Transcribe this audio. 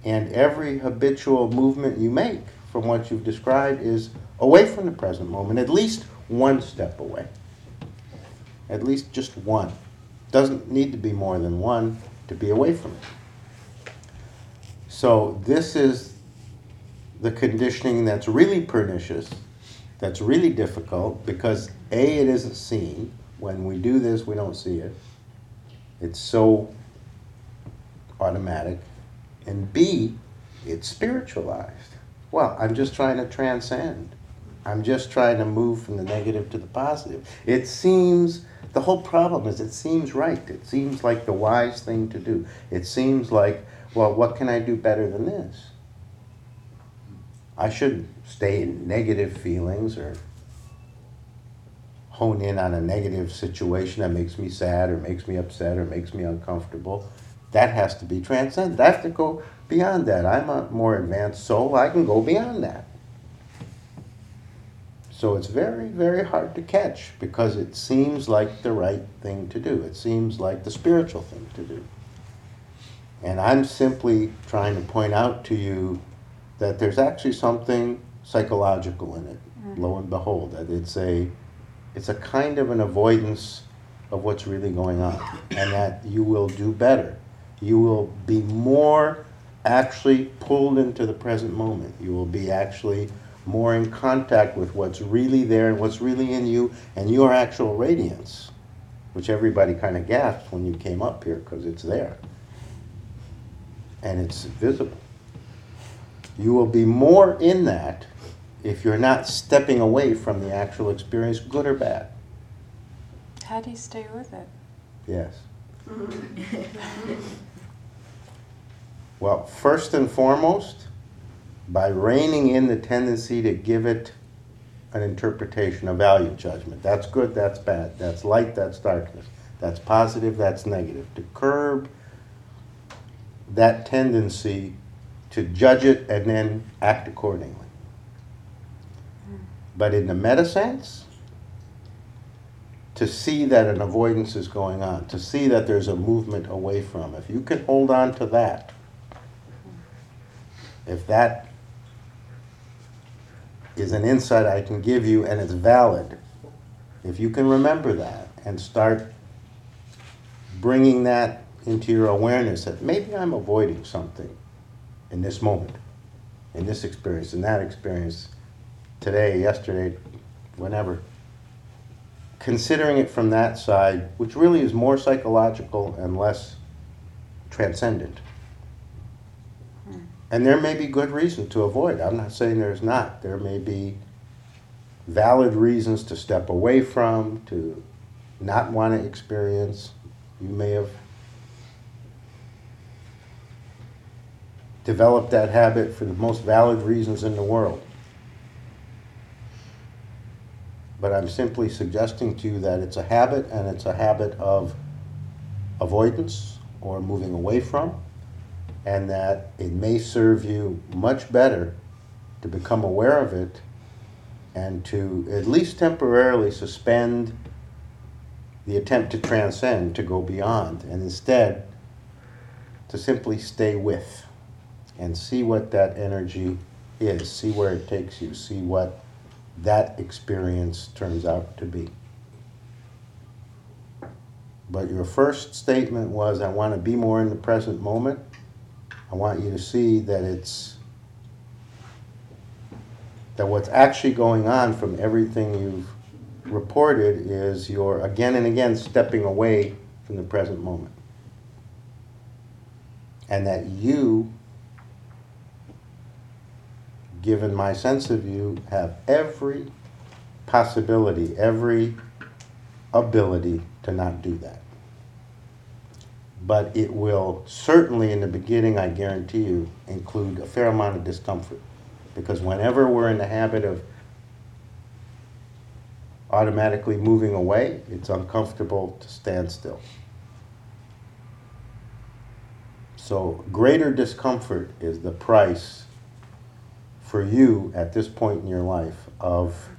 And every habitual movement you make from what you've described is away from the present moment, at least one step away. At least just one. Doesn't need to be more than one to be away from it. So this is the conditioning that's really pernicious, that's really difficult, because A, it isn't seen. When we do this, we don't see it. It's so automatic. And B, it's spiritualized. Well, I'm just trying to transcend. I'm just trying to move from the negative to the positive. It seems, the whole problem is it seems right. It seems like the wise thing to do. It seems like, well, what can I do better than this? I shouldn't stay in negative feelings or hone in on a negative situation that makes me sad or makes me upset or makes me uncomfortable. That has to be transcended. I have to go beyond that. I'm a more advanced soul. I can go beyond that. So it's very, very hard to catch because it seems like the right thing to do. It seems like the spiritual thing to do. And I'm simply trying to point out to you that there's actually something psychological in it. Lo and behold, that it's a kind of an avoidance of what's really going on, and that you will do better. You will be more actually pulled into the present moment. You will be actually more in contact with what's really there and what's really in you and your actual radiance, which everybody kind of gasped when you came up here because it's there and it's visible. You will be more in that if you're not stepping away from the actual experience, good or bad. How do you stay with it? Yes. Well, first and foremost, by reining in the tendency to give it an interpretation, a value judgment. That's good, that's bad. That's light, that's darkness. That's positive, that's negative. To curb that tendency to judge it and then act accordingly. But in the meta sense, to see that an avoidance is going on, to see that there's a movement away from. If you can hold on to that, if that is an insight I can give you and it's valid, if you can remember that and start bringing that into your awareness that maybe I'm avoiding something in this moment, in this experience, in that experience, today, yesterday, whenever. Considering it from that side, which really is more psychological and less transcendent. And there may be good reason to avoid. I'm not saying there's not. There may be valid reasons to step away from, to not want to experience. You may have developed that habit for the most valid reasons in the world. But I'm simply suggesting to you that it's a habit, and it's a habit of avoidance or moving away from, and that it may serve you much better to become aware of it and to at least temporarily suspend the attempt to transcend, to go beyond, and instead to simply stay with and see what that energy is, see where it takes you, see what that experience turns out to be. But your first statement was, I want to be more in the present moment. I want you to see that that what's actually going on from everything you've reported is you're again and again stepping away from the present moment. And that you, given my sense of you, have every possibility, every ability to not do that. But it will certainly, in the beginning, I guarantee you, include a fair amount of discomfort. Because whenever we're in the habit of automatically moving away, it's uncomfortable to stand still. So greater discomfort is the price for you at this point in your life of